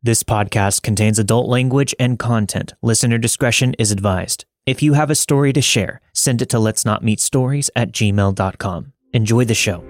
This podcast contains adult language and content. Listener discretion is advised. If you have a story to share, send it to letsnotmeetstories@gmail.com. Enjoy the show.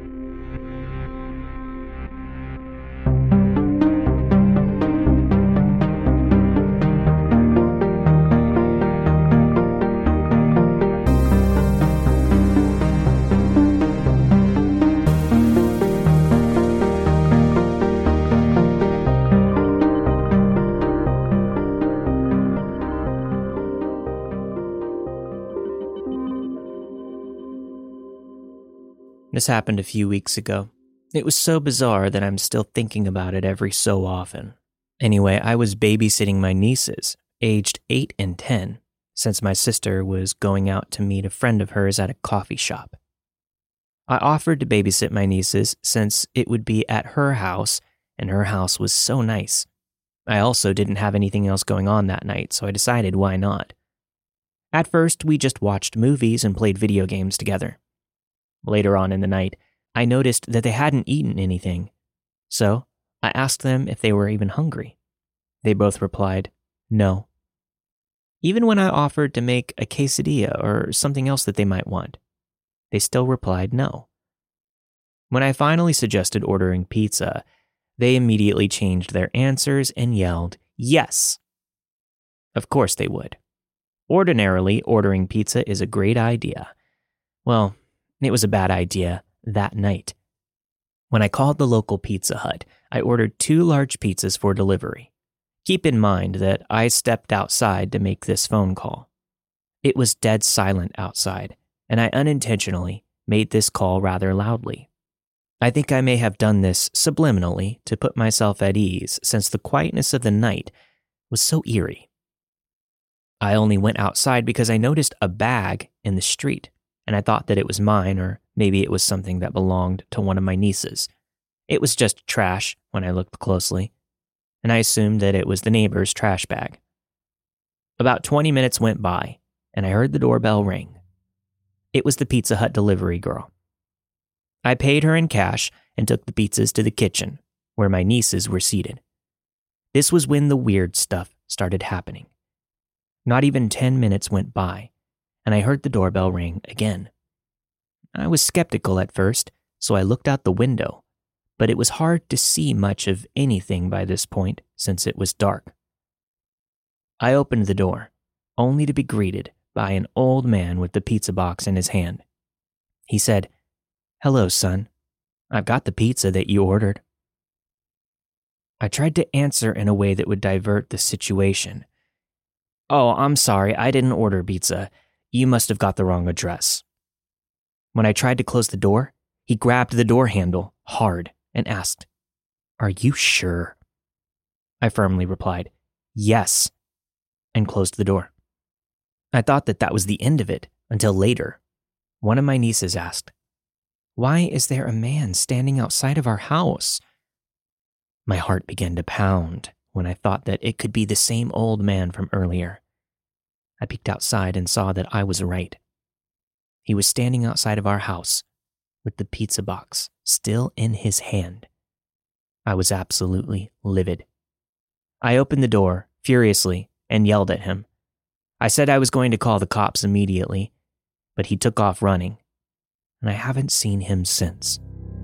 This happened a few weeks ago. It was so bizarre that I'm still thinking about it every so often. Anyway, I was babysitting my nieces, aged 8 and 10, since my sister was going out to meet a friend of hers at a coffee shop. I offered to babysit my nieces since it would be at her house, and her house was so nice. I also didn't have anything else going on that night, so I decided why not. At first, we just watched movies and played video games together. Later on in the night, I noticed that they hadn't eaten anything, so I asked them if they were even hungry. They both replied, no. Even when I offered to make a quesadilla or something else that they might want, they still replied no. When I finally suggested ordering pizza, they immediately changed their answers and yelled, yes. Of course they would. Ordinarily, ordering pizza is a great idea. Well, it was a bad idea that night. When I called the local Pizza Hut, I ordered 2 large pizzas for delivery. Keep in mind that I stepped outside to make this phone call. It was dead silent outside, and I unintentionally made this call rather loudly. I think I may have done this subliminally to put myself at ease since the quietness of the night was so eerie. I only went outside because I noticed a bag in the street, and I thought that it was mine, or maybe it was something that belonged to one of my nieces. It was just trash when I looked closely, and I assumed that it was the neighbor's trash bag. About 20 minutes went by, and I heard the doorbell ring. It was the Pizza Hut delivery girl. I paid her in cash and took the pizzas to the kitchen, where my nieces were seated. This was when the weird stuff started happening. Not even 10 minutes went by, and I heard the doorbell ring again. I was skeptical at first, so I looked out the window, but it was hard to see much of anything by this point since it was dark. I opened the door, only to be greeted by an old man with the pizza box in his hand. He said, "Hello, son. I've got the pizza that you ordered." I tried to answer in a way that would divert the situation. "Oh, I'm sorry, I didn't order pizza. You must have got the wrong address." When I tried to close the door, he grabbed the door handle hard and asked, "Are you sure?" I firmly replied, "Yes," and closed the door. I thought that was the end of it until later. One of my nieces asked, "Why is there a man standing outside of our house?" My heart began to pound when I thought that it could be the same old man from earlier. I peeked outside and saw that I was right. He was standing outside of our house with the pizza box still in his hand. I was absolutely livid. I opened the door furiously and yelled at him. I said I was going to call the cops immediately, but he took off running, and I haven't seen him since.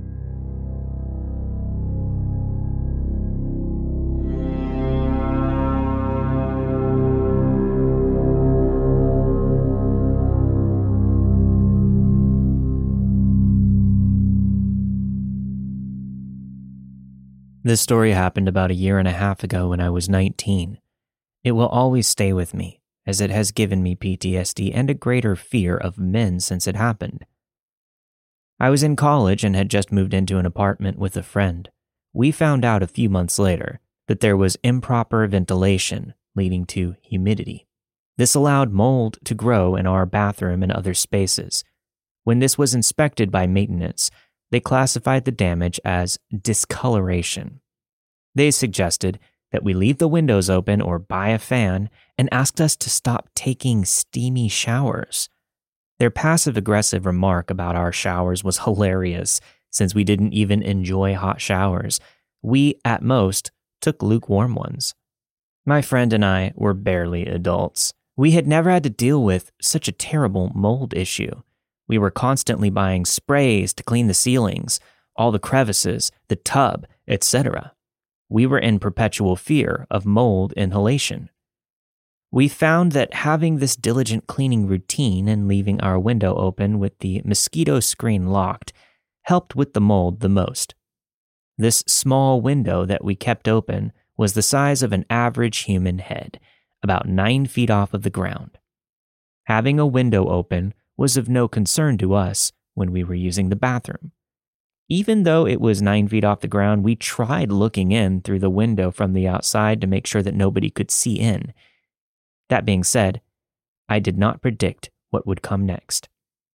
This story happened about 1.5 years ago when I was 19. It will always stay with me, as it has given me PTSD and a greater fear of men since it happened. I was in college and had just moved into an apartment with a friend. We found out a few months later that there was improper ventilation leading to humidity. This allowed mold to grow in our bathroom and other spaces. When this was inspected by maintenance, they classified the damage as discoloration. They suggested that we leave the windows open or buy a fan and asked us to stop taking steamy showers. Their passive-aggressive remark about our showers was hilarious, since we didn't even enjoy hot showers. We, at most, took lukewarm ones. My friend and I were barely adults. We had never had to deal with such a terrible mold issue. We were constantly buying sprays to clean the ceilings, all the crevices, the tub, etc. We were in perpetual fear of mold inhalation. We found that having this diligent cleaning routine and leaving our window open with the mosquito screen locked helped with the mold the most. This small window that we kept open was the size of an average human head, about 9 feet off of the ground. Having a window open was of no concern to us when we were using the bathroom. Even though it was 9 feet off the ground, we tried looking in through the window from the outside to make sure that nobody could see in. That being said, I did not predict what would come next.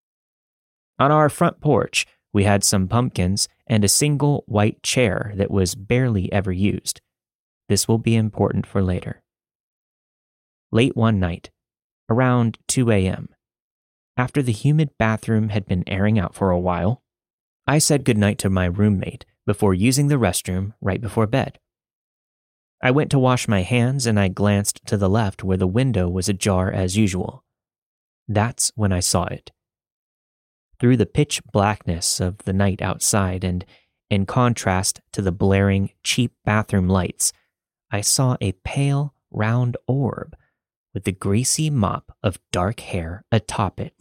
On our front porch, we had some pumpkins and a single white chair that was barely ever used. This will be important for later. Late one night, around 2 a.m., after the humid bathroom had been airing out for a while, I said goodnight to my roommate before using the restroom right before bed. I went to wash my hands and I glanced to the left where the window was ajar as usual. That's when I saw it. Through the pitch blackness of the night outside and in contrast to the blaring, cheap bathroom lights, I saw a pale, round orb with a greasy mop of dark hair atop it.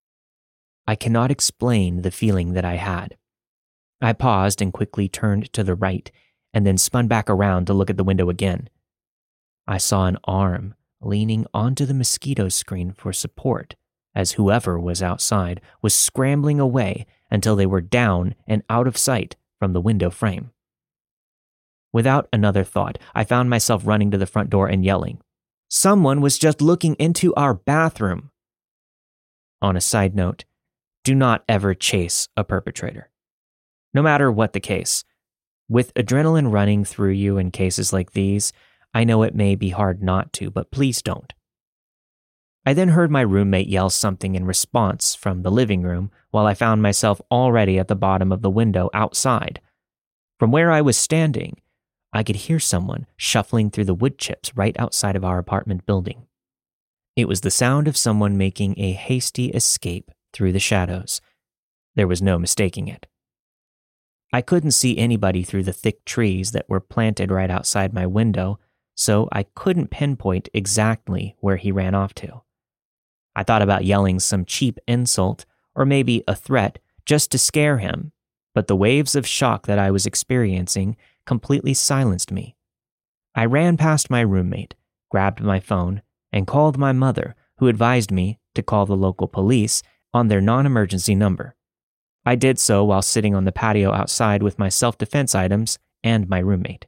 I cannot explain the feeling that I had. I paused and quickly turned to the right and then spun back around to look at the window again. I saw an arm leaning onto the mosquito screen for support as whoever was outside was scrambling away until they were down and out of sight from the window frame. Without another thought, I found myself running to the front door and yelling, "Someone was just looking into our bathroom!" On a side note, do not ever chase a perpetrator. No matter what the case. With adrenaline running through you in cases like these, I know it may be hard not to, but please don't. I then heard my roommate yell something in response from the living room while I found myself already at the bottom of the window outside. From where I was standing, I could hear someone shuffling through the wood chips right outside of our apartment building. It was the sound of someone making a hasty escape through the shadows. There was no mistaking it. I couldn't see anybody through the thick trees that were planted right outside my window, so I couldn't pinpoint exactly where he ran off to. I thought about yelling some cheap insult or maybe a threat just to scare him, but the waves of shock that I was experiencing completely silenced me. I ran past my roommate, grabbed my phone, and called my mother, who advised me to call the local police on their non-emergency number. I did so while sitting on the patio outside with my self-defense items and my roommate.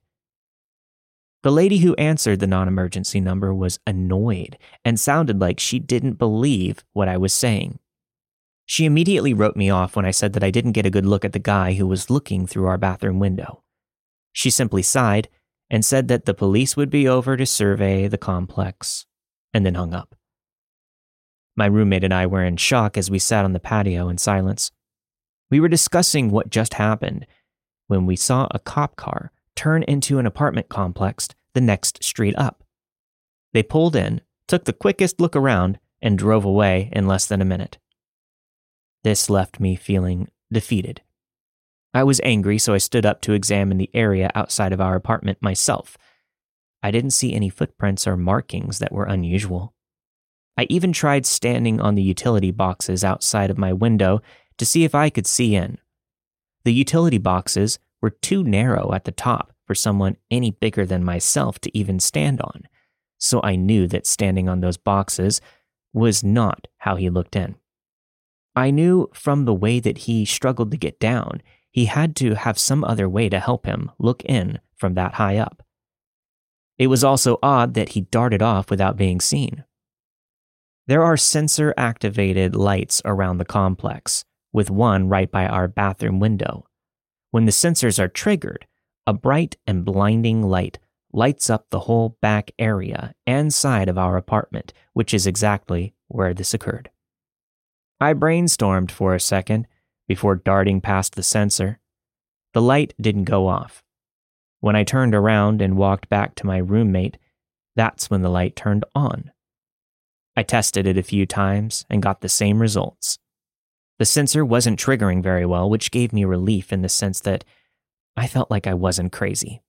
The lady who answered the non-emergency number was annoyed and sounded like she didn't believe what I was saying. She immediately wrote me off when I said that I didn't get a good look at the guy who was looking through our bathroom window. She simply sighed and said that the police would be over to survey the complex, and then hung up. My roommate and I were in shock as we sat on the patio in silence. We were discussing what just happened when we saw a cop car turn into an apartment complex the next street up. They pulled in, took the quickest look around, and drove away in less than a minute. This left me feeling defeated. I was angry, so I stood up to examine the area outside of our apartment myself. I didn't see any footprints or markings that were unusual. I even tried standing on the utility boxes outside of my window to see if I could see in. The utility boxes were too narrow at the top for someone any bigger than myself to even stand on, so I knew that standing on those boxes was not how he looked in. I knew from the way that he struggled to get down, he had to have some other way to help him look in from that high up. It was also odd that he darted off without being seen. There are sensor-activated lights around the complex, with one right by our bathroom window. When the sensors are triggered, a bright and blinding light lights up the whole back area and side of our apartment, which is exactly where this occurred. I brainstormed for a second before darting past the sensor. The light didn't go off. When I turned around and walked back to my roommate, that's when the light turned on. I tested it a few times and got the same results. The sensor wasn't triggering very well, which gave me relief in the sense that I felt like I wasn't crazy.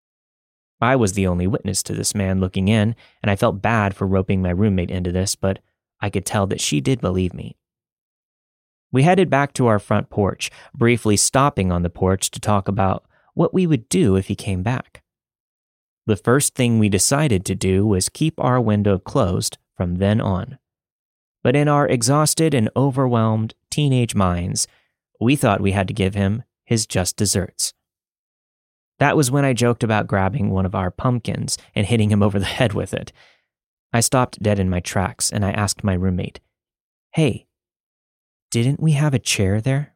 I was the only witness to this man looking in, and I felt bad for roping my roommate into this, but I could tell that she did believe me. We headed back to our front porch, briefly stopping on the porch to talk about what we would do if he came back. The first thing we decided to do was keep our window closed from then on. But in our exhausted and overwhelmed teenage minds, we thought we had to give him his just desserts. That was when I joked about grabbing one of our pumpkins and hitting him over the head with it. I stopped dead in my tracks and I asked my roommate, "Hey, didn't we have a chair there?"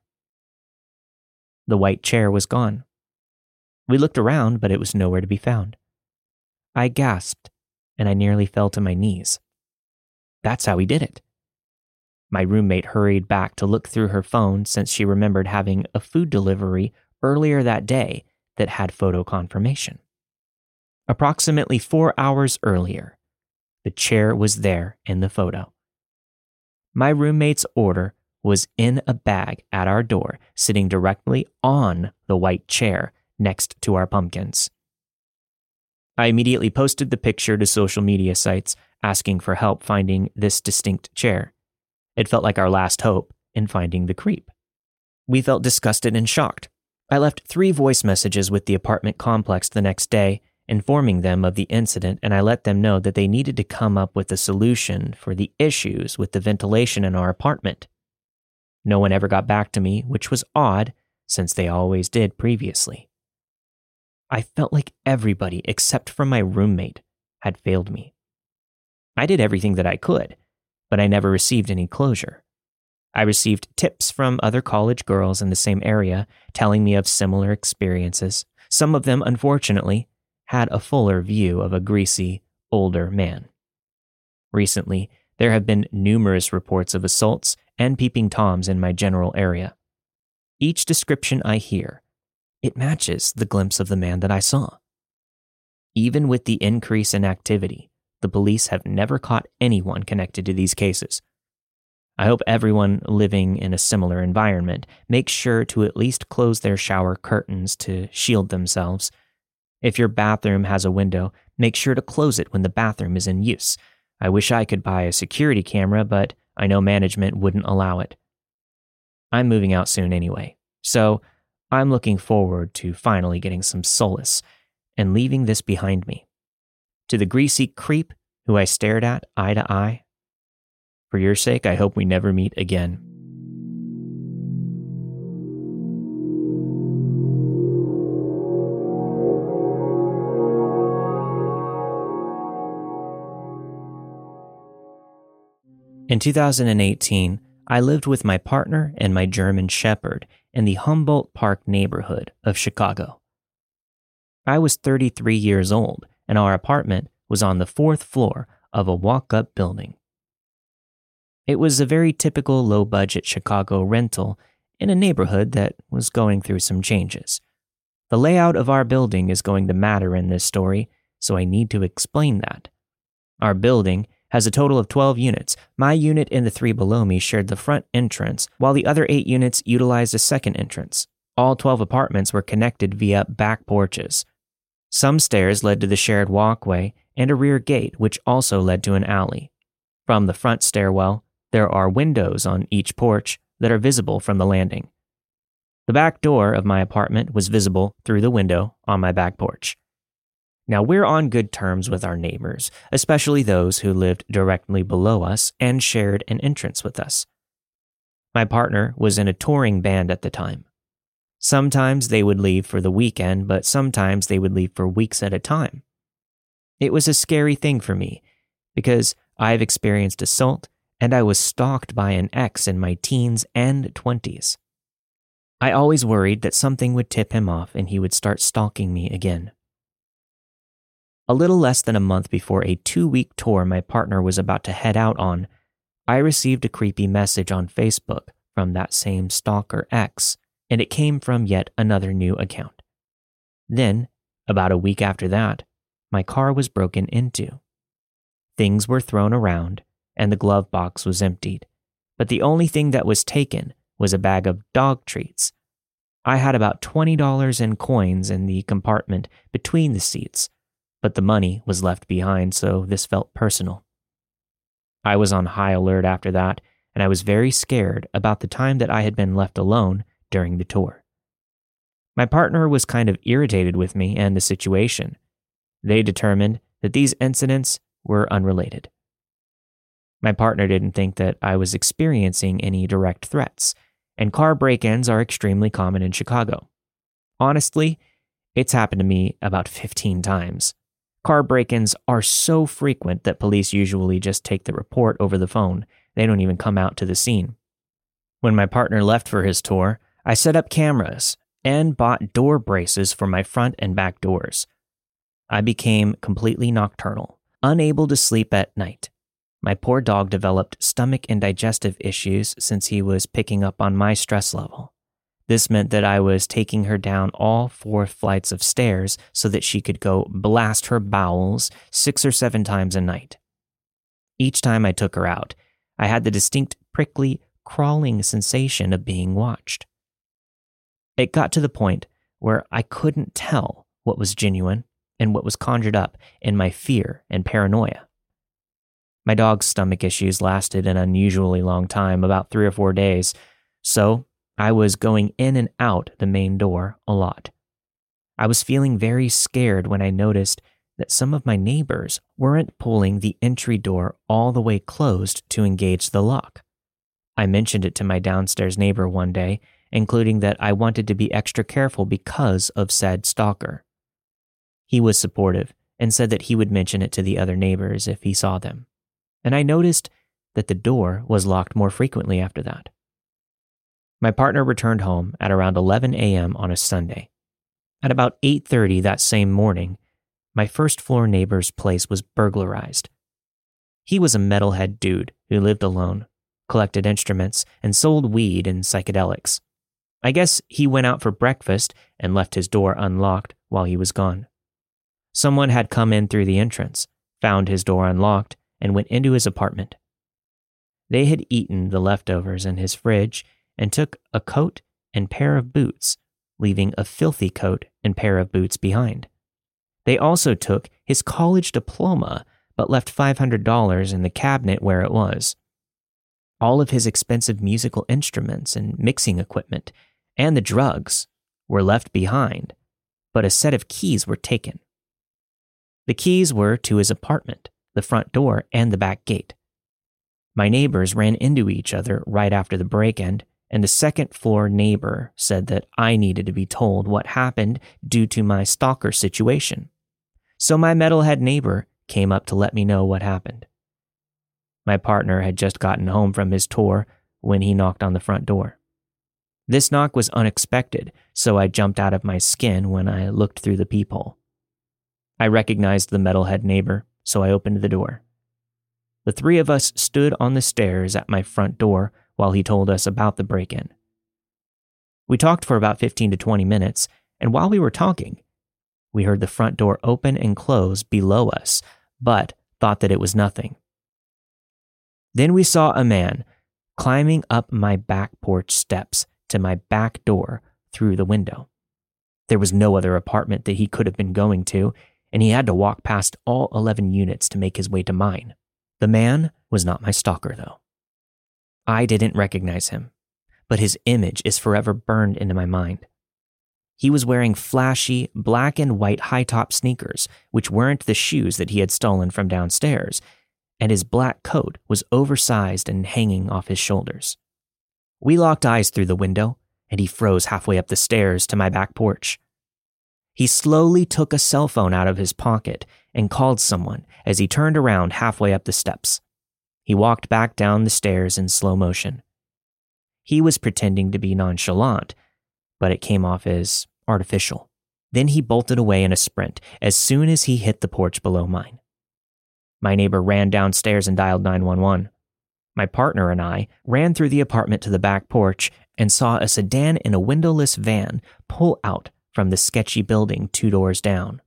The white chair was gone. We looked around, but it was nowhere to be found. I gasped, and I nearly fell to my knees. That's how he did it. My roommate hurried back to look through her phone since she remembered having a food delivery earlier that day that had photo confirmation. Approximately 4 hours earlier, the chair was there in the photo. My roommate's order was in a bag at our door, sitting directly on the white chair next to our pumpkins. I immediately posted the picture to social media sites, asking for help finding this distinct chair. It felt like our last hope in finding the creep. We felt disgusted and shocked. I left 3 voice messages with the apartment complex the next day, informing them of the incident, and I let them know that they needed to come up with a solution for the issues with the ventilation in our apartment. No one ever got back to me, which was odd, since they always did previously. I felt like everybody except for my roommate had failed me. I did everything that I could, but I never received any closure. I received tips from other college girls in the same area telling me of similar experiences. Some of them, unfortunately, had a fuller view of a greasy, older man. Recently, there have been numerous reports of assaults and peeping toms in my general area. Each description I hear, it matches the glimpse of the man that I saw. Even with the increase in activity, the police have never caught anyone connected to these cases. I hope everyone living in a similar environment makes sure to at least close their shower curtains to shield themselves. If your bathroom has a window, make sure to close it when the bathroom is in use. I wish I could buy a security camera, but I know management wouldn't allow it. I'm moving out soon anyway, so I'm looking forward to finally getting some solace and leaving this behind me. To the greasy creep who I stared at eye to eye, for your sake, I hope we never meet again. In 2018, I lived with my partner and my German Shepherd in the Humboldt Park neighborhood of Chicago. I was 33 years old, and our apartment was on the 4th floor of a walk-up building. It was a very typical low-budget Chicago rental in a neighborhood that was going through some changes. The layout of our building is going to matter in this story, so I need to explain that. Our building has a total of 12 units. My unit and the 3 below me shared the front entrance, while the other 8 units utilized a second entrance. All 12 apartments were connected via back porches. Some stairs led to the shared walkway and a rear gate, which also led to an alley. From the front stairwell, there are windows on each porch that are visible from the landing. The back door of my apartment was visible through the window on my back porch. Now, we're on good terms with our neighbors, especially those who lived directly below us and shared an entrance with us. My partner was in a touring band at the time. Sometimes they would leave for the weekend, but sometimes they would leave for weeks at a time. It was a scary thing for me because I've experienced assault and I was stalked by an ex in my teens and 20s. I always worried that something would tip him off and he would start stalking me again. A little less than a month before a 2-week tour my partner was about to head out on, I received a creepy message on Facebook from that same stalker ex, and it came from yet another new account. Then, About a week after that, my car was broken into. Things were thrown around, and the glove box was emptied, but the only thing that was taken was a bag of dog treats. I had about $20 in coins in the compartment between the seats, but the money was left behind, so this felt personal. I was on high alert after that, and I was very scared about the time that I had been left alone during the tour. My partner was kind of irritated with me and the situation. They determined that these incidents were unrelated. My partner didn't think that I was experiencing any direct threats, and car break-ins are extremely common in Chicago. Honestly, it's happened to me about 15 times. Car break-ins are so frequent that police usually just take the report over the phone. They don't even come out to the scene. When my partner left for his tour, I set up cameras and bought door braces for my front and back doors. I became completely nocturnal, unable to sleep at night. My poor dog developed stomach and digestive issues since he was picking up on my stress level. This meant that I was taking her down all 4 flights of stairs so that she could go blast her bowels 6 or 7 times a night. Each time I took her out, I had the distinct prickly, crawling sensation of being watched. It got to the point where I couldn't tell what was genuine and what was conjured up in my fear and paranoia. My dog's stomach issues lasted an unusually long time, about 3 or 4 days, so I was going in and out the main door a lot. I was feeling very scared when I noticed that some of my neighbors weren't pulling the entry door all the way closed to engage the lock. I mentioned it to my downstairs neighbor one day, including that I wanted to be extra careful because of said stalker. He was supportive and said that he would mention it to the other neighbors if he saw them. And I noticed that the door was locked more frequently after that. My partner returned home at around 11 a.m. on a Sunday. At about 8:30 that same morning, my first-floor neighbor's place was burglarized. He was a metalhead dude who lived alone, collected instruments, and sold weed and psychedelics. I guess he went out for breakfast and left his door unlocked while he was gone. Someone had come in through the entrance, found his door unlocked, and went into his apartment. They had eaten the leftovers in his fridge and took a coat and pair of boots, leaving a filthy coat and pair of boots behind. They also took his college diploma, but left $500 in the cabinet where it was. All of his expensive musical instruments and mixing equipment and the drugs were left behind, but a set of keys were taken. The keys were to his apartment, the front door, and the back gate. My neighbors ran into each other right after the break-in, and the second-floor neighbor said that I needed to be told what happened due to my stalker situation. So my metalhead neighbor came up to let me know what happened. My partner had just gotten home from his tour when he knocked on the front door. This knock was unexpected, so I jumped out of my skin when I looked through the peephole. I recognized the metalhead neighbor, so I opened the door. The 3 of us stood on the stairs at my front door while he told us about the break-in. We talked for about 15 to 20 minutes, and while we were talking, we heard the front door open and close below us, but thought that it was nothing. Then we saw a man climbing up my back porch steps to my back door through the window. There was no other apartment that he could have been going to, and he had to walk past all 11 units to make his way to mine. The man was not my stalker, though. I didn't recognize him, but his image is forever burned into my mind. He was wearing flashy black and white high-top sneakers, which weren't the shoes that he had stolen from downstairs, and his black coat was oversized and hanging off his shoulders. We locked eyes through the window, and he froze halfway up the stairs to my back porch. He slowly took a cell phone out of his pocket and called someone as he turned around halfway up the steps. He walked back down the stairs in slow motion. He was pretending to be nonchalant, but it came off as artificial. Then he bolted away in a sprint as soon as he hit the porch below mine. My neighbor ran downstairs and dialed 911. My partner and I ran through the apartment to the back porch and saw a sedan in a windowless van pull out from the sketchy building 2 doors down.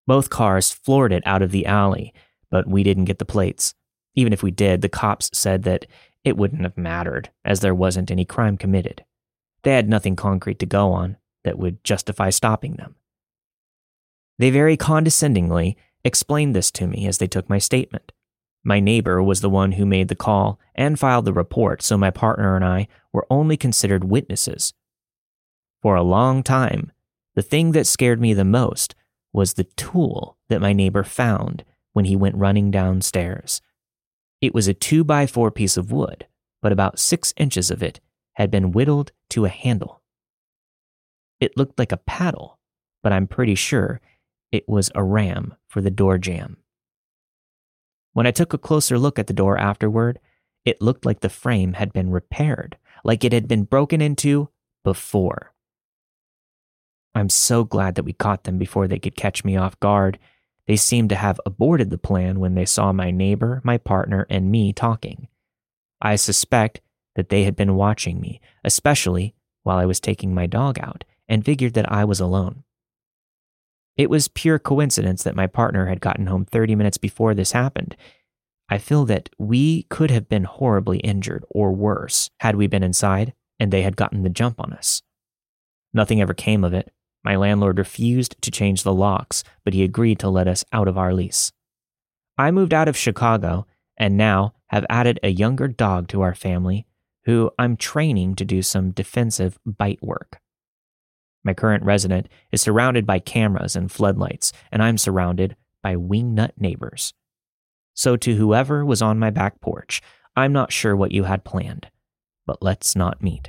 Both cars floored it out of the alley, but we didn't get the plates. Even if we did, the cops said that it wouldn't have mattered, as there wasn't any crime committed. They had nothing concrete to go on that would justify stopping them. They very condescendingly explained this to me as they took my statement. My neighbor was the one who made the call and filed the report, so my partner and I were only considered witnesses. For a long time, the thing that scared me the most was the tool that my neighbor found when he went running downstairs. It was a 2x4 piece of wood, but about 6 inches of it had been whittled to a handle. It looked like a paddle, but I'm pretty sure it was a ram for the door jamb. When I took a closer look at the door afterward, it looked like the frame had been repaired, like it had been broken into before. I'm so glad that we caught them before they could catch me off guard. They seemed to have aborted the plan when they saw my neighbor, my partner, and me talking. I suspect that they had been watching me, especially while I was taking my dog out, and figured that I was alone. It was pure coincidence that my partner had gotten home 30 minutes before this happened. I feel that we could have been horribly injured or worse had we been inside and they had gotten the jump on us. Nothing ever came of it. My landlord refused to change the locks, but he agreed to let us out of our lease. I moved out of Chicago and now have added a younger dog to our family who I'm training to do some defensive bite work. My current resident is surrounded by cameras and floodlights, and I'm surrounded by wingnut neighbors. So to whoever was on my back porch, I'm not sure what you had planned, but let's not meet.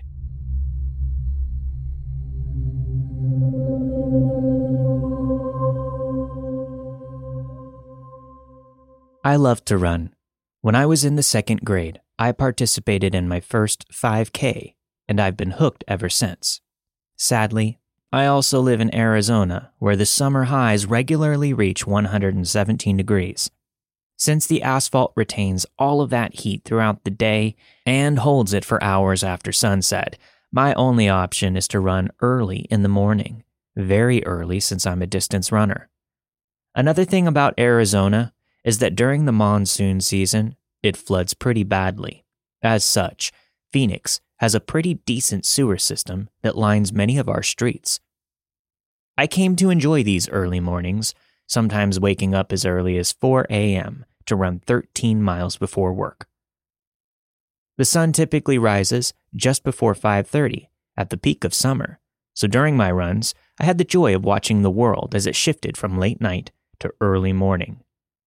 I love to run. When I was in the 2nd grade, I participated in my first 5K, and I've been hooked ever since. Sadly, I also live in Arizona, where the summer highs regularly reach 117 degrees. Since the asphalt retains all of that heat throughout the day and holds it for hours after sunset, my only option is to run early in the morning, very early since I'm a distance runner. Another thing about Arizona is that during the monsoon season, it floods pretty badly. As such, Phoenix has a pretty decent sewer system that lines many of our streets. I came to enjoy these early mornings, sometimes waking up as early as 4 a.m. to run 13 miles before work. The sun typically rises just before 5:30 at the peak of summer, so during my runs, I had the joy of watching the world as it shifted from late night to early morning.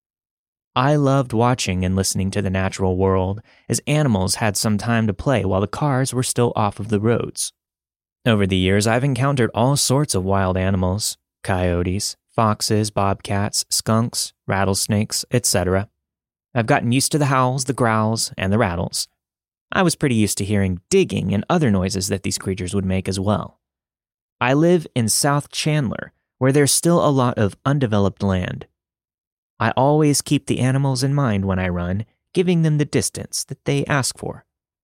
I loved watching and listening to the natural world as animals had some time to play while the cars were still off of the roads. Over the years, I've encountered all sorts of wild animals: coyotes, foxes, bobcats, skunks, rattlesnakes, etc. I've gotten used to the howls, the growls, and the rattles. I was pretty used to hearing digging and other noises that these creatures would make as well. I live in South Chandler, where there's still a lot of undeveloped land. I always keep the animals in mind when I run, giving them the distance that they ask for.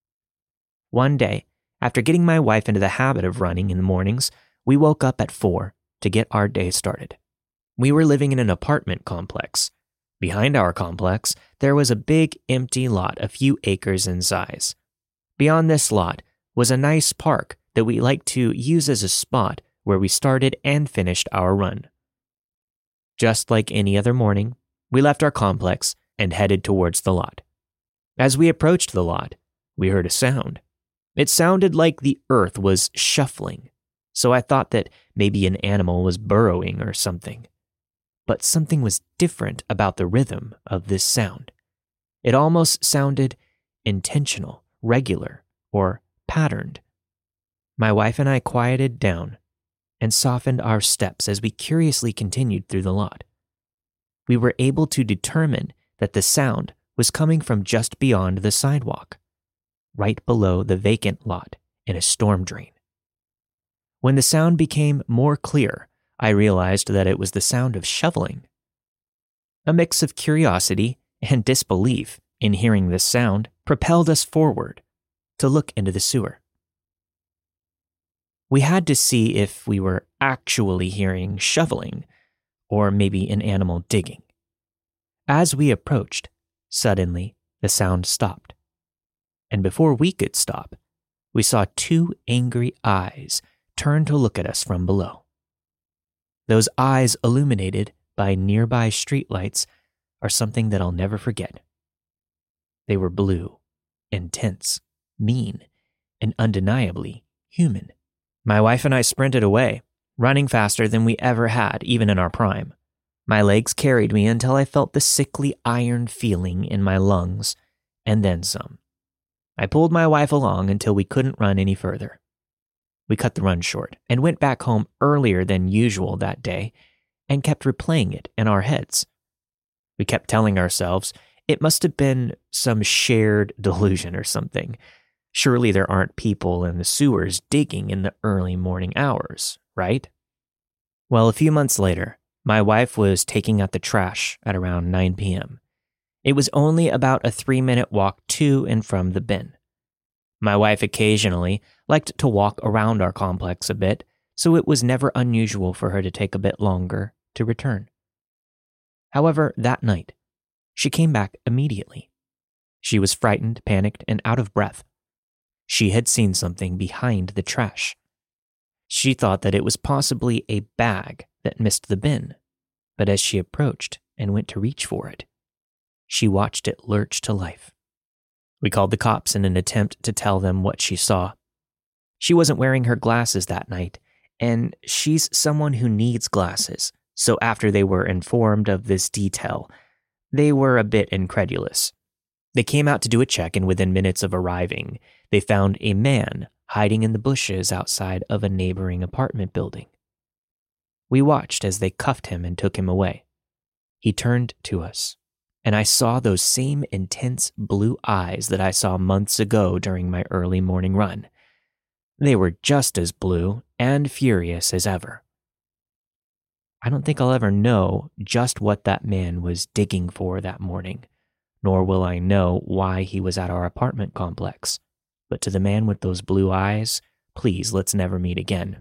One day, after getting my wife into the habit of running in the mornings, we woke up at 4 to get our day started. We were living in an apartment complex. Behind our complex, there was a big empty lot a few acres in size. Beyond this lot was a nice park that we liked to use as a spot where we started and finished our run. Just like any other morning, we left our complex and headed towards the lot. As we approached the lot, we heard a sound. It sounded like the earth was shuffling, so I thought that maybe an animal was burrowing or something. But something was different about the rhythm of this sound. It almost sounded intentional, regular, or patterned. My wife and I quieted down and softened our steps as we curiously continued through the lot. We were able to determine that the sound was coming from just beyond the sidewalk, right below the vacant lot in a storm drain. When the sound became more clear, I realized that it was the sound of shoveling. A mix of curiosity and disbelief in hearing this sound propelled us forward to look into the sewer. We had to see if we were actually hearing shoveling, or maybe an animal digging. As we approached, suddenly the sound stopped. And before we could stop, we saw two angry eyes turn to look at us from below. Those eyes, illuminated by nearby streetlights, are something that I'll never forget. They were blue, intense, mean, and undeniably human. My wife and I sprinted away, running faster than we ever had, even in our prime. My legs carried me until I felt the sickly iron feeling in my lungs, and then some. I pulled my wife along until we couldn't run any further. We cut the run short and went back home earlier than usual that day and kept replaying it in our heads. We kept telling ourselves it must have been some shared delusion or something. Surely there aren't people in the sewers digging in the early morning hours, right? Well, a few months later, my wife was taking out the trash at around 9 p.m. It was only about a 3-minute walk to and from the bin. My wife occasionally liked to walk around our complex a bit, so it was never unusual for her to take a bit longer to return. However, that night, she came back immediately. She was frightened, panicked, and out of breath. She had seen something behind the trash. She thought that it was possibly a bag that missed the bin, but as she approached and went to reach for it, she watched it lurch to life. We called the cops in an attempt to tell them what she saw. She wasn't wearing her glasses that night, and she's someone who needs glasses, so after they were informed of this detail, they were a bit incredulous. They came out to do a check, and within minutes of arriving, they found a man hiding in the bushes outside of a neighboring apartment building. We watched as they cuffed him and took him away. He turned to us, and I saw those same intense blue eyes that I saw months ago during my early morning run. They were just as blue and furious as ever. I don't think I'll ever know just what that man was digging for that morning, nor will I know why he was at our apartment complex. But to the man with those blue eyes, please, let's never meet again.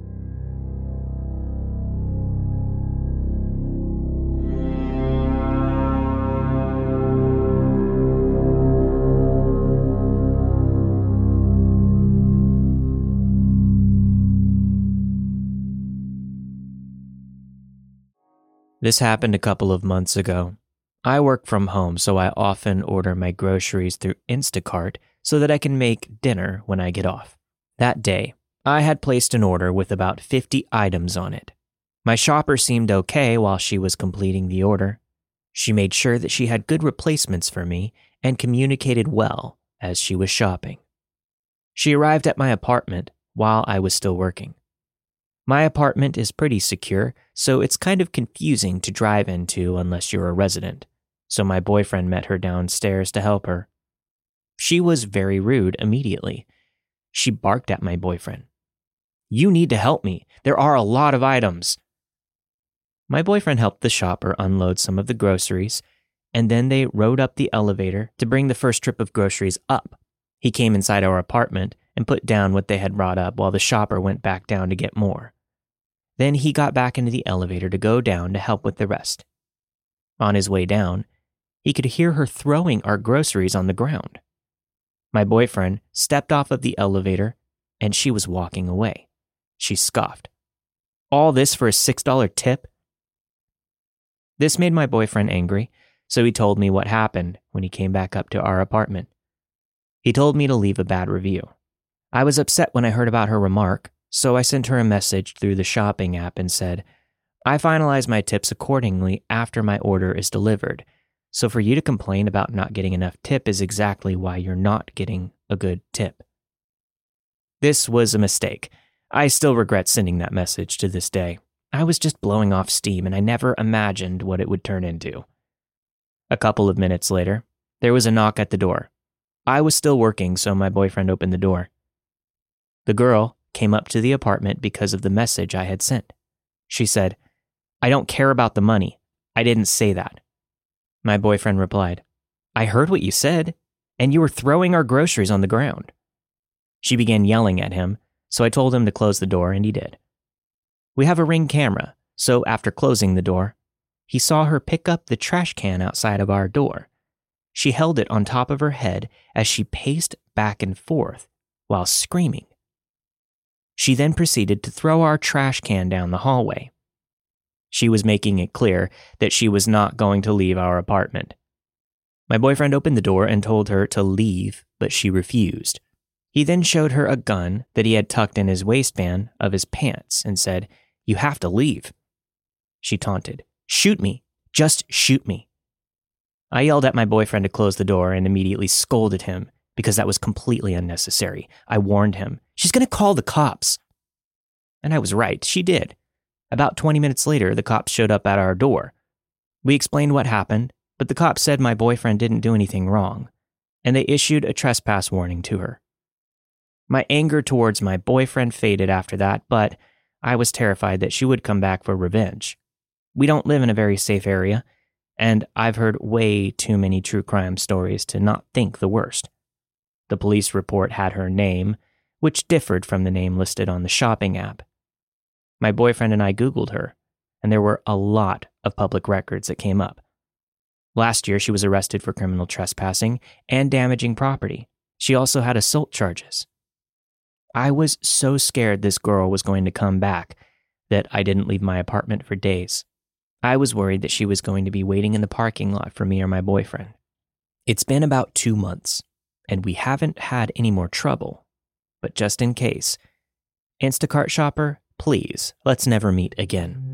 This happened a couple of months ago. I work from home, so I often order my groceries through Instacart so that I can make dinner when I get off. That day, I had placed an order with about 50 items on it. My shopper seemed okay while she was completing the order. She made sure that she had good replacements for me and communicated well as she was shopping. She arrived at my apartment while I was still working. My apartment is pretty secure, so it's kind of confusing to drive into unless you're a resident, so my boyfriend met her downstairs to help her. She was very rude immediately. She barked at my boyfriend. "You need to help me. There are a lot of items." My boyfriend helped the shopper unload some of the groceries, and then they rode up the elevator to bring the first trip of groceries up. He came inside our apartment and put down what they had brought up while the shopper went back down to get more. Then he got back into the elevator to go down to help with the rest. On his way down, he could hear her throwing our groceries on the ground. My boyfriend stepped off of the elevator, and she was walking away. She scoffed. "All this for a $6 tip?" This made my boyfriend angry, so he told me what happened when he came back up to our apartment. He told me to leave a bad review. I was upset when I heard about her remark, so I sent her a message through the shopping app and said, "I finalize my tips accordingly after my order is delivered, so for you to complain about not getting enough tip is exactly why you're not getting a good tip." This was a mistake. I still regret sending that message to this day. I was just blowing off steam and I never imagined what it would turn into. A couple of minutes later, there was a knock at the door. I was still working, so my boyfriend opened the door. The girl came up to the apartment because of the message I had sent. She said, "I don't care about the money. I didn't say that." My boyfriend replied, "I heard what you said, and you were throwing our groceries on the ground." She began yelling at him, so I told him to close the door, and he did. We have a Ring camera, so after closing the door, he saw her pick up the trash can outside of our door. She held it on top of her head as she paced back and forth while screaming. She then proceeded to throw our trash can down the hallway. She was making it clear that she was not going to leave our apartment. My boyfriend opened the door and told her to leave, but she refused. He then showed her a gun that he had tucked in his waistband of his pants and said, "You have to leave." She taunted, "Shoot me. Just shoot me." I yelled at my boyfriend to close the door and immediately scolded him because that was completely unnecessary. I warned him, "She's going to call the cops." And I was right, she did. About 20 minutes later, the cops showed up at our door. We explained what happened, but the cops said my boyfriend didn't do anything wrong, and they issued a trespass warning to her. My anger towards my boyfriend faded after that, but I was terrified that she would come back for revenge. We don't live in a very safe area, and I've heard way too many true crime stories to not think the worst. The police report had her name, which differed from the name listed on the shopping app. My boyfriend and I Googled her, and there were a lot of public records that came up. Last year, she was arrested for criminal trespassing and damaging property. She also had assault charges. I was so scared this girl was going to come back that I didn't leave my apartment for days. I was worried that she was going to be waiting in the parking lot for me or my boyfriend. It's been about 2 months, and we haven't had any more trouble. But just in case, Instacart shopper, please, let's never meet again.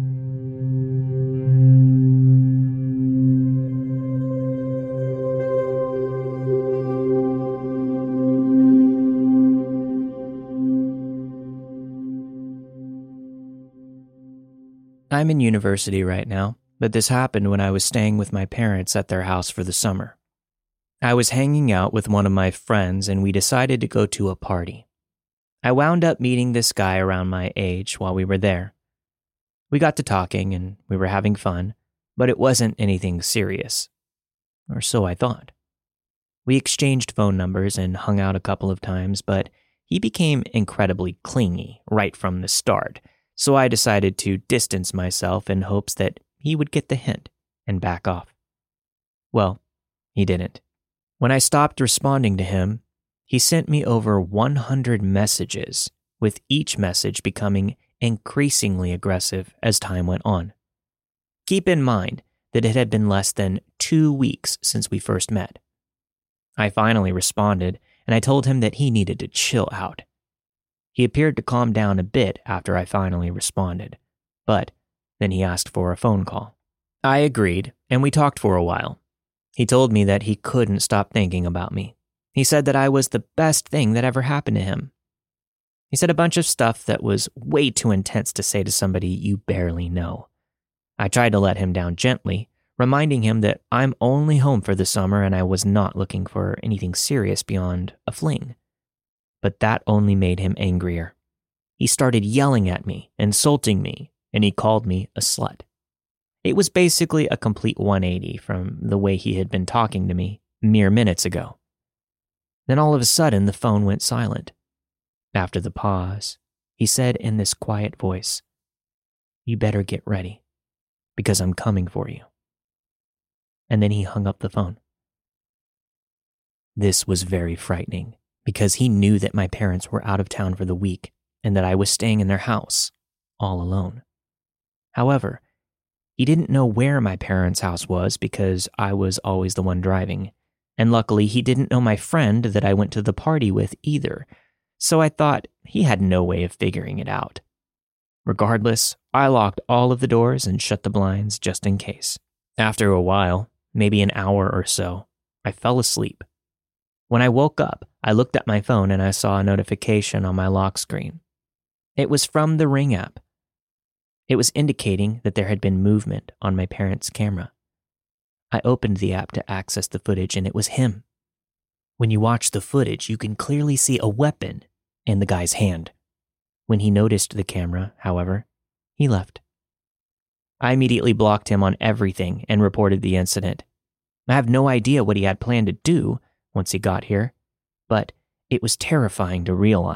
I'm in university right now, but this happened when I was staying with my parents at their house for the summer. I was hanging out with one of my friends and we decided to go to a party. I wound up meeting this guy around my age while we were there. We got to talking and we were having fun, but it wasn't anything serious. Or so I thought. We exchanged phone numbers and hung out a couple of times, but he became incredibly clingy right from the start. So I decided to distance myself in hopes that he would get the hint and back off. Well, he didn't. When I stopped responding to him, he sent me over 100 messages, with each message becoming increasingly aggressive as time went on. Keep in mind that it had been less than 2 weeks since we first met. I finally responded, and I told him that he needed to chill out. He appeared to calm down a bit after I finally responded, but then he asked for a phone call. I agreed, and we talked for a while. He told me that he couldn't stop thinking about me. He said that I was the best thing that ever happened to him. He said a bunch of stuff that was way too intense to say to somebody you barely know. I tried to let him down gently, reminding him that I'm only home for the summer and I was not looking for anything serious beyond a fling. But that only made him angrier. He started yelling at me, insulting me, and he called me a slut. It was basically a complete 180 from the way he had been talking to me mere minutes ago. Then all of a sudden, the phone went silent. After the pause, he said in this quiet voice, "You better get ready, because I'm coming for you." And then he hung up the phone. This was very frightening, because he knew that my parents were out of town for the week and that I was staying in their house, all alone. However, he didn't know where my parents' house was because I was always the one driving, and luckily he didn't know my friend that I went to the party with either, so I thought he had no way of figuring it out. Regardless, I locked all of the doors and shut the blinds just in case. After a while, maybe an hour or so, I fell asleep. When I woke up, I looked at my phone and I saw a notification on my lock screen. It was from the Ring app. It was indicating that there had been movement on my parents' camera. I opened the app to access the footage and it was him. When you watch the footage, you can clearly see a weapon in the guy's hand. When he noticed the camera, however, he left. I immediately blocked him on everything and reported the incident. I have no idea what he had planned to do once he got here, but it was terrifying to realize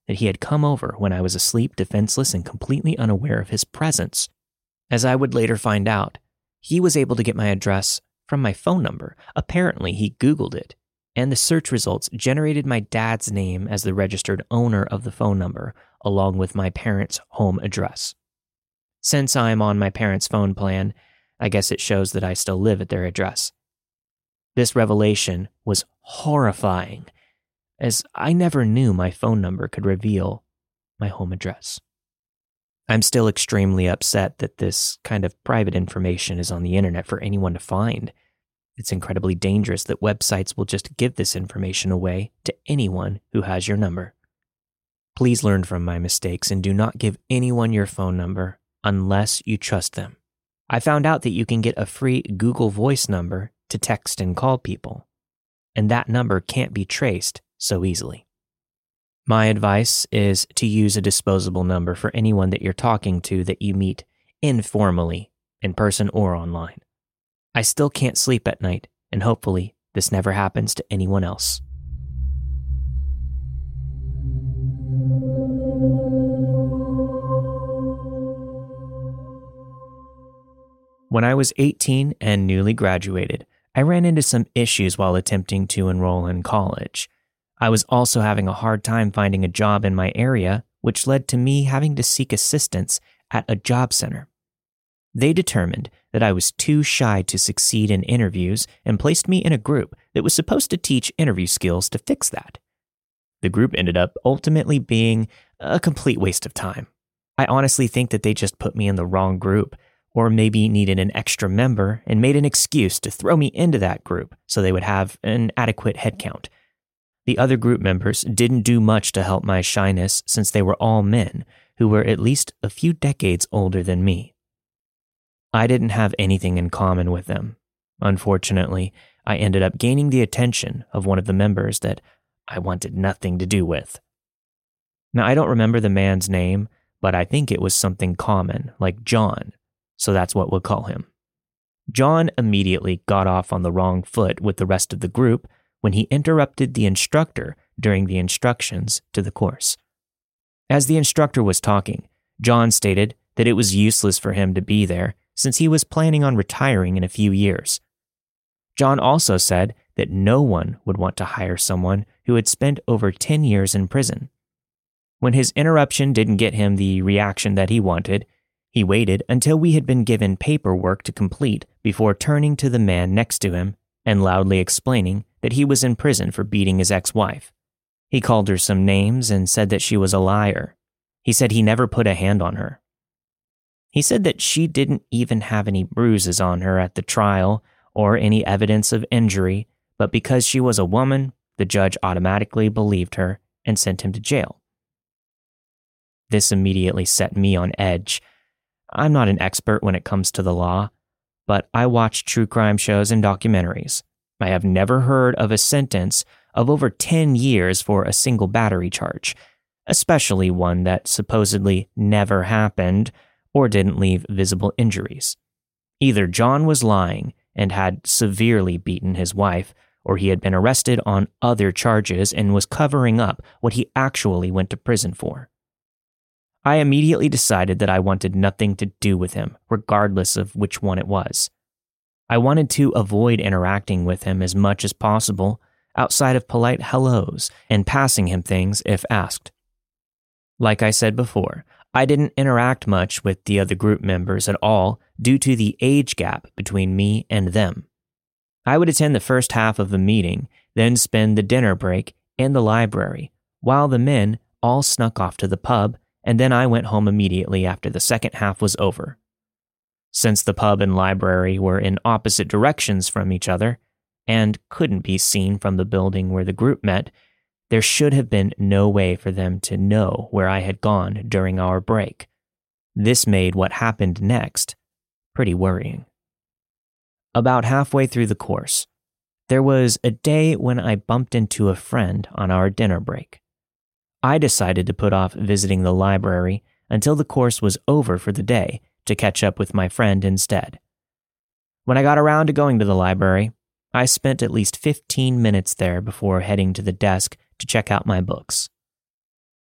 that he had come over when I was asleep, defenseless, and completely unaware of his presence. As I would later find out, he was able to get my address from my phone number. Apparently, he Googled it, and the search results generated my dad's name as the registered owner of the phone number, along with my parents' home address. Since I'm on my parents' phone plan, I guess it shows that I still live at their address. This revelation was horrifying, as I never knew my phone number could reveal my home address. I'm still extremely upset that this kind of private information is on the internet for anyone to find. It's incredibly dangerous that websites will just give this information away to anyone who has your number. Please learn from my mistakes and do not give anyone your phone number unless you trust them. I found out that you can get a free Google Voice number to text and call people, and that number can't be traced so easily. My advice is to use a disposable number for anyone that you're talking to that you meet informally, in person or online. I still can't sleep at night, and hopefully this never happens to anyone else. When I was 18 and newly graduated, I ran into some issues while attempting to enroll in college. I was also having a hard time finding a job in my area, which led to me having to seek assistance at a job center. They determined that I was too shy to succeed in interviews and placed me in a group that was supposed to teach interview skills to fix that. The group ended up ultimately being a complete waste of time. I honestly think that they just put me in the wrong group, or maybe needed an extra member and made an excuse to throw me into that group so they would have an adequate headcount. The other group members didn't do much to help my shyness since they were all men who were at least a few decades older than me. I didn't have anything in common with them. Unfortunately, I ended up gaining the attention of one of the members that I wanted nothing to do with. Now, I don't remember the man's name, but I think it was something common, like John, so that's what we'll call him. John immediately got off on the wrong foot with the rest of the group when he interrupted the instructor during the instructions to the course. As the instructor was talking, John stated that it was useless for him to be there since he was planning on retiring in a few years. John also said that no one would want to hire someone who had spent over 10 years in prison. When his interruption didn't get him the reaction that he wanted, he waited until we had been given paperwork to complete before turning to the man next to him and loudly explaining that he was in prison for beating his ex-wife. He called her some names and said that she was a liar. He said he never put a hand on her. He said that she didn't even have any bruises on her at the trial or any evidence of injury, but because she was a woman, the judge automatically believed her and sent him to jail. This immediately set me on edge. I'm not an expert when it comes to the law, but I watch true crime shows and documentaries. I have never heard of a sentence of over 10 years for a single battery charge, especially one that supposedly never happened or didn't leave visible injuries. Either John was lying and had severely beaten his wife, or he had been arrested on other charges and was covering up what he actually went to prison for. I immediately decided that I wanted nothing to do with him, regardless of which one it was. I wanted to avoid interacting with him as much as possible, outside of polite hellos and passing him things if asked. Like I said before, I didn't interact much with the other group members at all due to the age gap between me and them. I would attend the first half of the meeting, then spend the dinner break in the library, while the men all snuck off to the pub, and then I went home immediately after the second half was over. Since the pub and library were in opposite directions from each other, and couldn't be seen from the building where the group met, there should have been no way for them to know where I had gone during our break. This made what happened next pretty worrying. About halfway through the course, there was a day when I bumped into a friend on our dinner break. I decided to put off visiting the library until the course was over for the day to catch up with my friend instead. When I got around to going to the library, I spent at least 15 minutes there before heading to the desk to check out my books.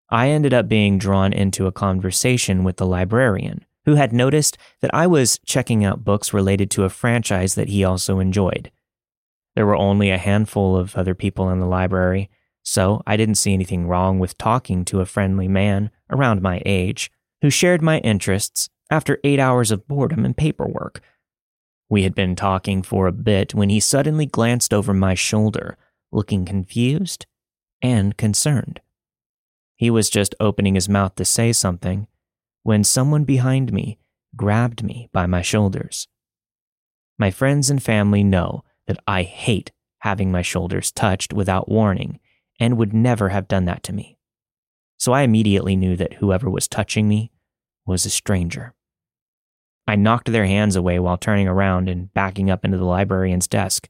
I ended up being drawn into a conversation with the librarian, who had noticed that I was checking out books related to a franchise that he also enjoyed. There were only a handful of other people in the library, so I didn't see anything wrong with talking to a friendly man around my age who shared my interests after 8 hours of boredom and paperwork. We had been talking for a bit when he suddenly glanced over my shoulder, looking confused and concerned. He was just opening his mouth to say something when someone behind me grabbed me by my shoulders. My friends and family know that I hate having my shoulders touched without warning and would never have done that to me. So I immediately knew that whoever was touching me was a stranger. I knocked their hands away while turning around and backing up into the librarian's desk.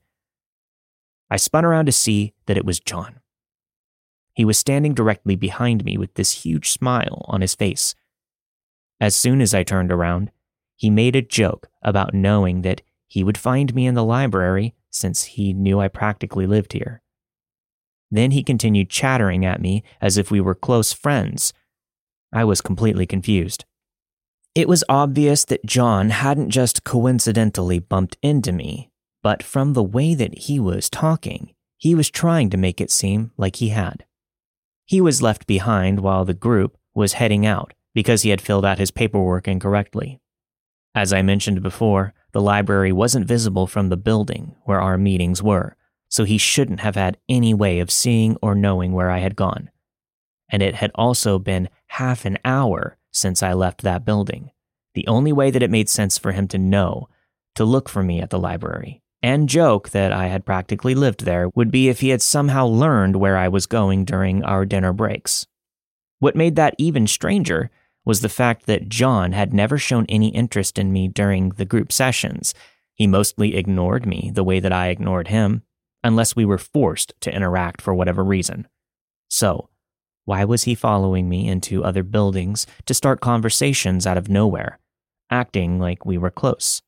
I spun around to see that it was John. He was standing directly behind me with this huge smile on his face. As soon as I turned around, he made a joke about knowing that he would find me in the library since he knew I practically lived here. Then he continued chattering at me as if we were close friends. I was completely confused. It was obvious that John hadn't just coincidentally bumped into me, but from the way that he was talking, he was trying to make it seem like he had. He was left behind while the group was heading out because he had filled out his paperwork incorrectly. As I mentioned before, the library wasn't visible from the building where our meetings were, so he shouldn't have had any way of seeing or knowing where I had gone. And it had also been half an hour since I left that building. The only way that it made sense for him to know to look for me at the library and joke that I had practically lived there would be if he had somehow learned where I was going during our dinner breaks. What made that even stranger was the fact that John had never shown any interest in me during the group sessions. He mostly ignored me the way that I ignored him, unless we were forced to interact for whatever reason. So, why was he following me into other buildings to start conversations out of nowhere, acting like we were close?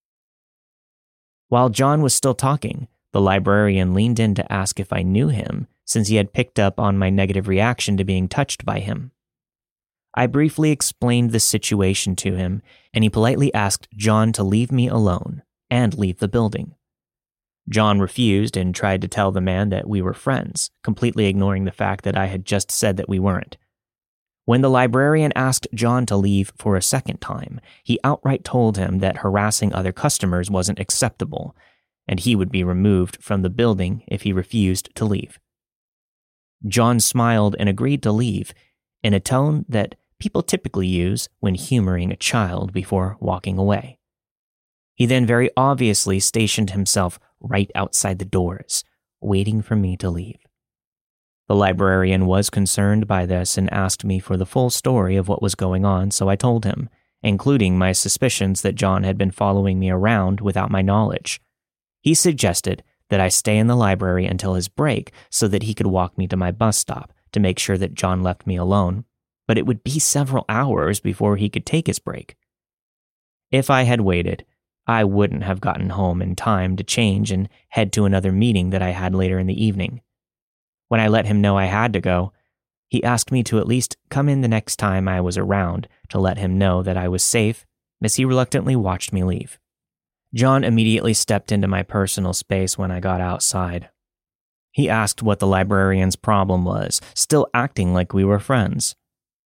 While John was still talking, the librarian leaned in to ask if I knew him, since he had picked up on my negative reaction to being touched by him. I briefly explained the situation to him, and he politely asked John to leave me alone and leave the building. John refused and tried to tell the man that we were friends, completely ignoring the fact that I had just said that we weren't. When the librarian asked John to leave for a second time, he outright told him that harassing other customers wasn't acceptable, and he would be removed from the building if he refused to leave. John smiled and agreed to leave, in a tone that people typically use when humoring a child before walking away. He then very obviously stationed himself right outside the doors, waiting for me to leave. The librarian was concerned by this and asked me for the full story of what was going on, so I told him, including my suspicions that John had been following me around without my knowledge. He suggested that I stay in the library until his break so that he could walk me to my bus stop to make sure that John left me alone, but it would be several hours before he could take his break. If I had waited, I wouldn't have gotten home in time to change and head to another meeting that I had later in the evening. When I let him know I had to go, he asked me to at least come in the next time I was around to let him know that I was safe, as he reluctantly watched me leave. John immediately stepped into my personal space when I got outside. He asked what the librarian's problem was, still acting like we were friends.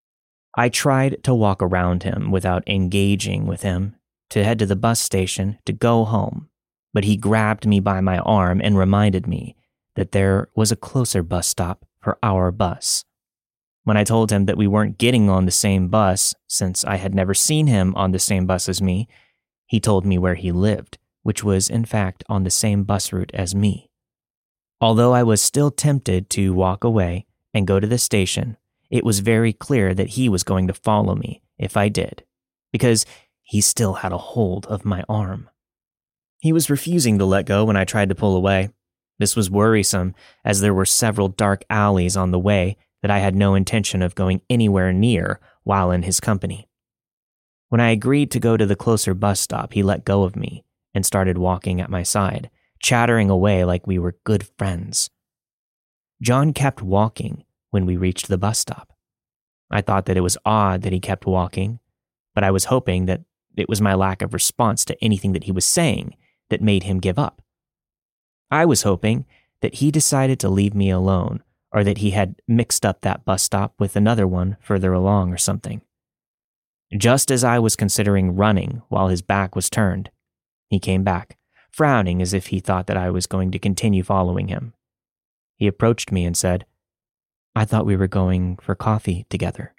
I tried to walk around him without engaging with him, to head to the bus station to go home, but he grabbed me by my arm and reminded me that there was a closer bus stop for our bus. When I told him that we weren't getting on the same bus, since I had never seen him on the same bus as me, he told me where he lived, which was in fact on the same bus route as me. Although I was still tempted to walk away and go to the station, it was very clear that he was going to follow me if I did, because he still had a hold of my arm. He was refusing to let go when I tried to pull away. This was worrisome, as there were several dark alleys on the way that I had no intention of going anywhere near while in his company. When I agreed to go to the closer bus stop, he let go of me and started walking at my side, chattering away like we were good friends. John kept walking when we reached the bus stop. I thought that it was odd that he kept walking, but I was hoping that it was my lack of response to anything that he was saying that made him give up. I was hoping that he decided to leave me alone, or that he had mixed up that bus stop with another one further along or something. Just as I was considering running while his back was turned, he came back, frowning as if he thought that I was going to continue following him. He approached me and said, "I thought we were going for coffee together."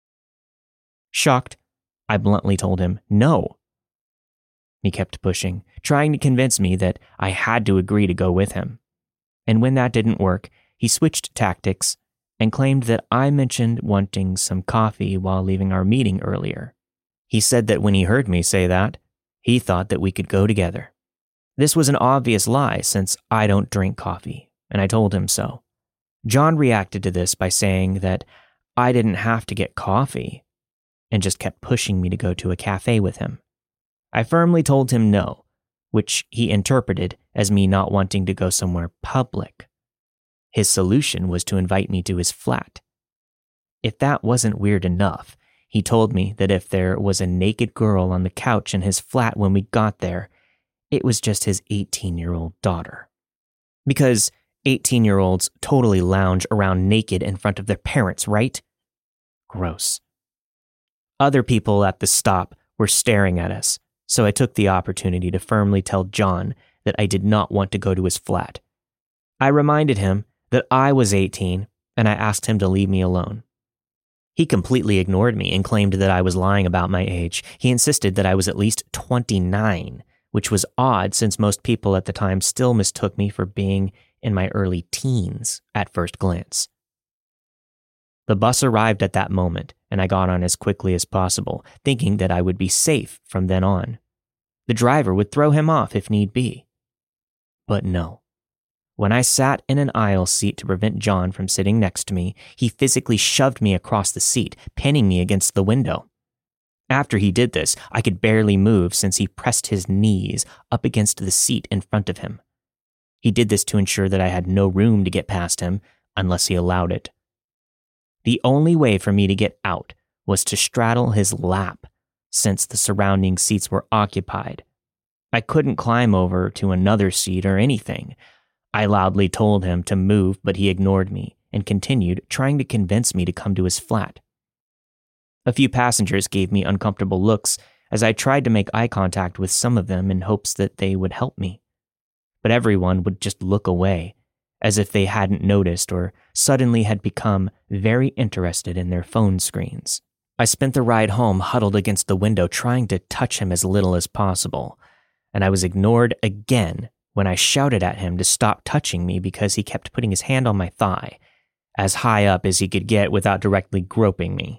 Shocked, I bluntly told him no. He kept pushing, trying to convince me that I had to agree to go with him. And when that didn't work, he switched tactics and claimed that I mentioned wanting some coffee while leaving our meeting earlier. He said that when he heard me say that, he thought that we could go together. This was an obvious lie since I don't drink coffee, and I told him so. John reacted to this by saying that I didn't have to get coffee and just kept pushing me to go to a cafe with him. I firmly told him no, which he interpreted as me not wanting to go somewhere public. His solution was to invite me to his flat. If that wasn't weird enough, he told me that if there was a naked girl on the couch in his flat when we got there, it was just his 18-year-old daughter. Because 18-year-olds totally lounge around naked in front of their parents, right? Gross. Other people at the stop were staring at us, so I took the opportunity to firmly tell John that I did not want to go to his flat. I reminded him that I was 18, and I asked him to leave me alone. He completely ignored me and claimed that I was lying about my age. He insisted that I was at least 29, which was odd since most people at the time still mistook me for being in my early teens at first glance. The bus arrived at that moment, and I got on as quickly as possible, thinking that I would be safe from then on. The driver would throw him off if need be. But no. When I sat in an aisle seat to prevent John from sitting next to me, he physically shoved me across the seat, pinning me against the window. After he did this, I could barely move since he pressed his knees up against the seat in front of him. He did this to ensure that I had no room to get past him unless he allowed it. The only way for me to get out was to straddle his lap, since the surrounding seats were occupied. I couldn't climb over to another seat or anything. I loudly told him to move, but he ignored me and continued trying to convince me to come to his flat. A few passengers gave me uncomfortable looks as I tried to make eye contact with some of them in hopes that they would help me. But everyone would just look away, as if they hadn't noticed or suddenly had become very interested in their phone screens. I spent the ride home huddled against the window trying to touch him as little as possible, and I was ignored again when I shouted at him to stop touching me because he kept putting his hand on my thigh, as high up as he could get without directly groping me.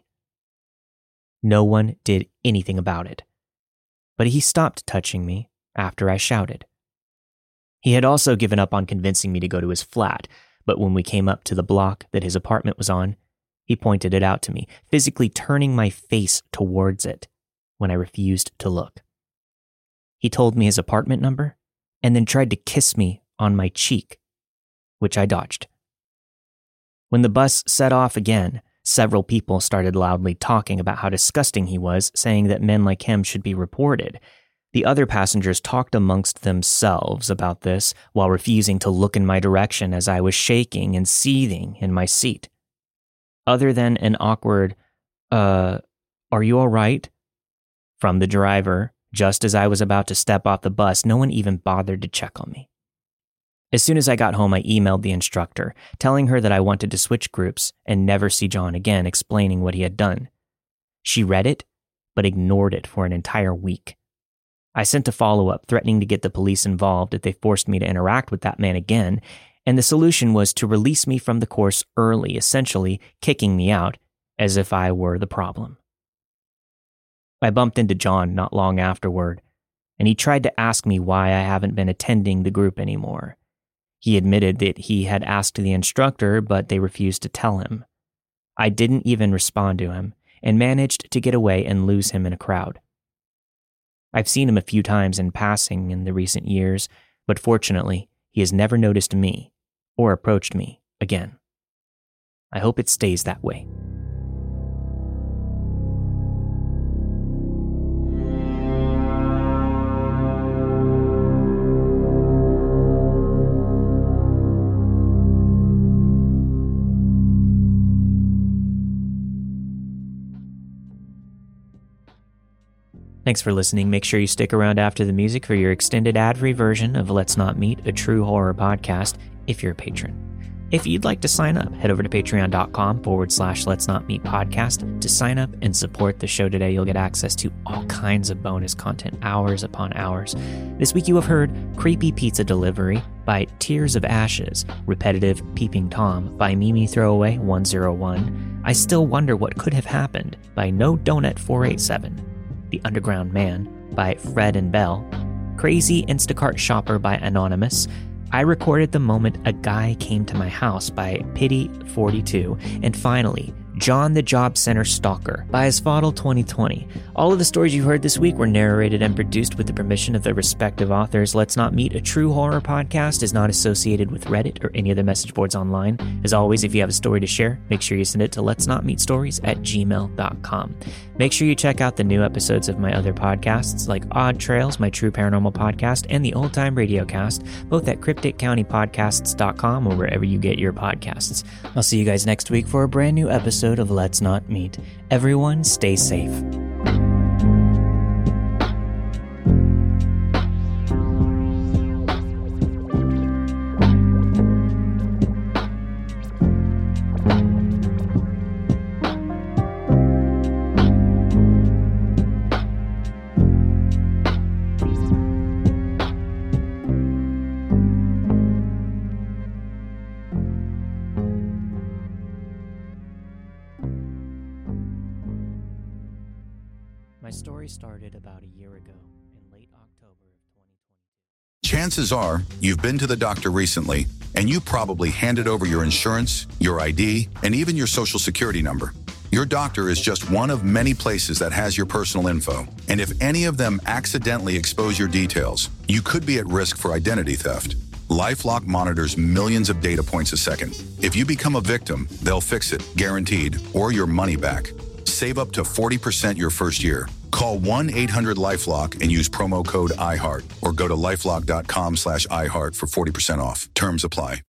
No one did anything about it, but he stopped touching me after I shouted. He had also given up on convincing me to go to his flat, but when we came up to the block that his apartment was on, he pointed it out to me, physically turning my face towards it when I refused to look. He told me his apartment number and then tried to kiss me on my cheek, which I dodged. When the bus set off again, several people started loudly talking about how disgusting he was, saying that men like him should be reported. The other passengers talked amongst themselves about this while refusing to look in my direction as I was shaking and seething in my seat. Other than an awkward, are you all right? From the driver, just as I was about to step off the bus, no one even bothered to check on me. As soon as I got home, I emailed the instructor, telling her that I wanted to switch groups and never see John again, explaining what he had done. She read it, but ignored it for an entire week. I sent a follow-up threatening to get the police involved if they forced me to interact with that man again, and the solution was to release me from the course early, essentially kicking me out as if I were the problem. I bumped into John not long afterward, and he tried to ask me why I haven't been attending the group anymore. He admitted that he had asked the instructor, but they refused to tell him. I didn't even respond to him, and managed to get away and lose him in a crowd. I've seen him a few times in passing in the recent years, but fortunately, he has never noticed me or approached me again. I hope it stays that way. Thanks for listening. Make sure you stick around after the music for your extended ad-free version of Let's Not Meet, a true horror podcast, if you're a patron. If you'd like to sign up, head over to patreon.com/Let's Not Meet podcast to sign up and support the show today. You'll get access to all kinds of bonus content, hours upon hours. This week you have heard Creepy Pizza Delivery by Tears of Ashes, Repetitive Peeping Tom by Mimi Throwaway 101, I Still Wonder What Could Have Happened by No Donut 487, The Underground Man by Fred and Bell, Crazy Instacart Shopper by Anonymous, I Recorded the Moment a Guy Came to My House by Pity42, and finally, John the Job Center Stalker by Asphodel 2020. All of the stories you heard this week were narrated and produced with the permission of their respective authors. Let's Not Meet, a true horror podcast, is not associated with Reddit or any other message boards online. As always, if you have a story to share, make sure you send it to letsnotmeetstories@gmail.com. Make sure you check out the new episodes of my other podcasts like Odd Trails, my true paranormal podcast, and the Old Time Radiocast, both at crypticcountypodcasts.com or wherever you get your podcasts. I'll see you guys next week for a brand new episode of Let's Not Meet. Everyone, stay safe. My story started about a year ago in late October of 2020. Chances are you've been to the doctor recently and you probably handed over your insurance, your ID, and even your social security number. Your doctor is just one of many places that has your personal info. And if any of them accidentally expose your details, you could be at risk for identity theft. LifeLock monitors millions of data points a second. If you become a victim, they'll fix it, guaranteed, or your money back. Save up to 40% your first year. Call 1-800-LifeLock and use promo code IHEART or go to lifelock.com/iHeart for 40% off. Terms apply.